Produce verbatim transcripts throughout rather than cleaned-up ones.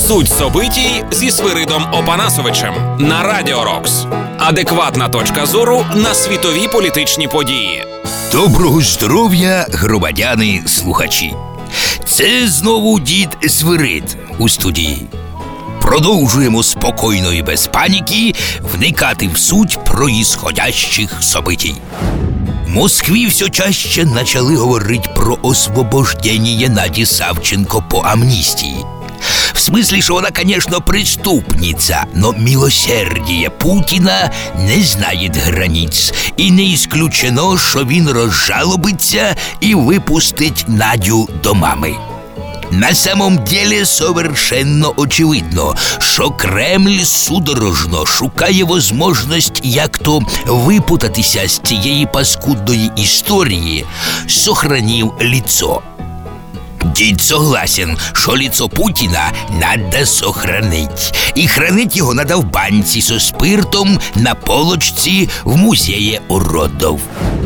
Суть собитій зі Свиридом Опанасовичем на Радіо Рокс. Адекватна точка зору на світові політичні події. Доброго здоров'я, громадяни-слухачі. Це знову дід Свирид у студії. Продовжуємо спокійно і без паніки вникати в суть происходящих событий. В Москві все чаще почали говорити про освобождення Наді Савченко по амністії. В смысле, что она, конечно, преступница, но милосердие Путина не знает границ. И не исключено, що він розжалобиться і випустить Надю до мами. На самом деле совершенно очевидно, що Кремль судорожно шукає возможность як-то випутатися з цієї паскудної історії, сохранив лицо. Дід согласен, що лицо Путіна надо сохранить. І хранить його надо в банці со спиртом на полочці в музеї уродов.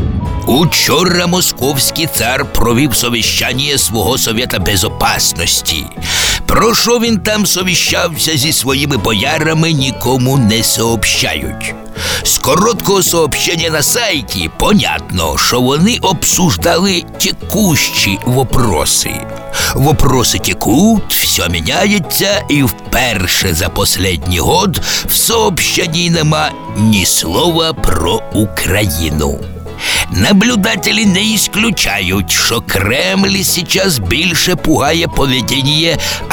Учора московський цар провів совіщання свого Совета Безопасності. Про що він там совіщався зі своїми боярами, нікому не сообщають. З короткого сообщення на сайті понятно, що вони обсуждали текущі вопроси. Вопроси текут, все міняється, і вперше за последній год в сообщенні нема ні слова про Україну. Наблюдатели не исключают, що Кремль сейчас більше пугає поведіння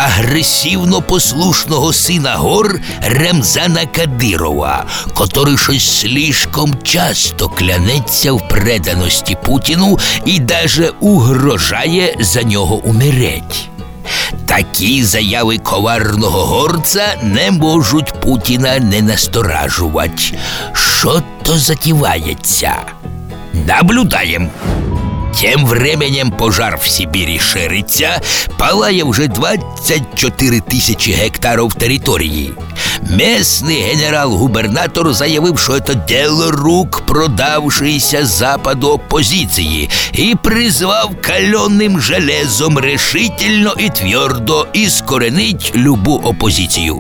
агресивно-послушного сина гор Рамзана Кадирова, который щось слишком часто клянеться в преданості Путіну і даже угрожає за нього умереть. Такі заяви коварного горця не можуть Путіна не насторажувати. Що то затівається? Наблюдаем. Тем временем пожар в Сибири шириться, палає вже двадцять чотири тисячі гектарів території. Местный генерал-губернатор заявив, що це дело рук продавшейся Западу опозиції, і призвав каленым железом решительно і твердо іскоренить любу опозицію.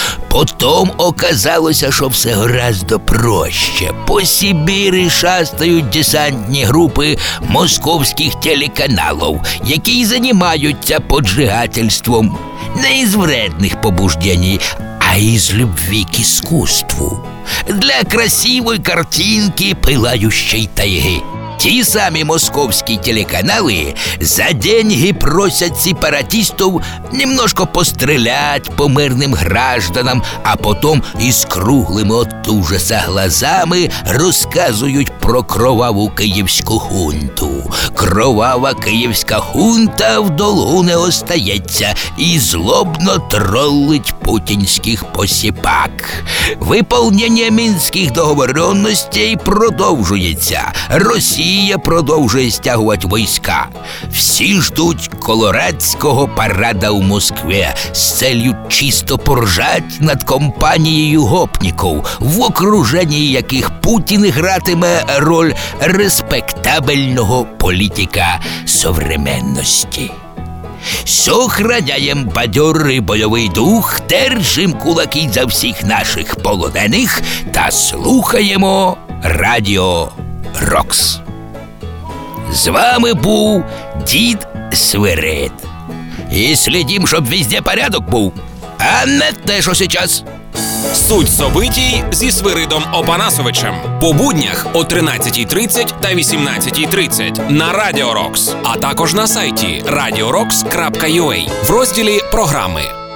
Потом оказалося, що все гораздо проще. По Сибірі шастають десантні групи московських телеканалів, які займаються поджигательством не із вредних побуждений, а із любви к искусству. Для красивої картинки пылающей тайги. Ті самі московські телеканали за деньги просять сепаратистов немножко пострелять по мирним гражданам, а потом із круглими от ужаса глазами розказують про кроваву київську хунту. Кровава київська хунта в долгу не остається і злобно троллить путінських посіпак. Виповнення мінських договоренностей продовжується. Росія продовжує стягувати війська. Всі ждуть колорадського парада у Москві з целью чисто поржать над компанією гопників, в окруженні яких Путін гратиме роль респектабельного політика современності. Сохраняємо бадьорий бойовий дух, держим кулаки за всіх наших полонених та слухаємо Радіо Рокс. З вами був дід Свирид. І слідім, щоб везде порядок був, а не те, що зараз. Суть собитій зі Свиридом Опанасовичем. По буднях о тринадцятій тридцять та вісімнадцятій тридцять на Радіо Рокс, а також на сайті радіо рокс крапка ю а в розділі «Програми».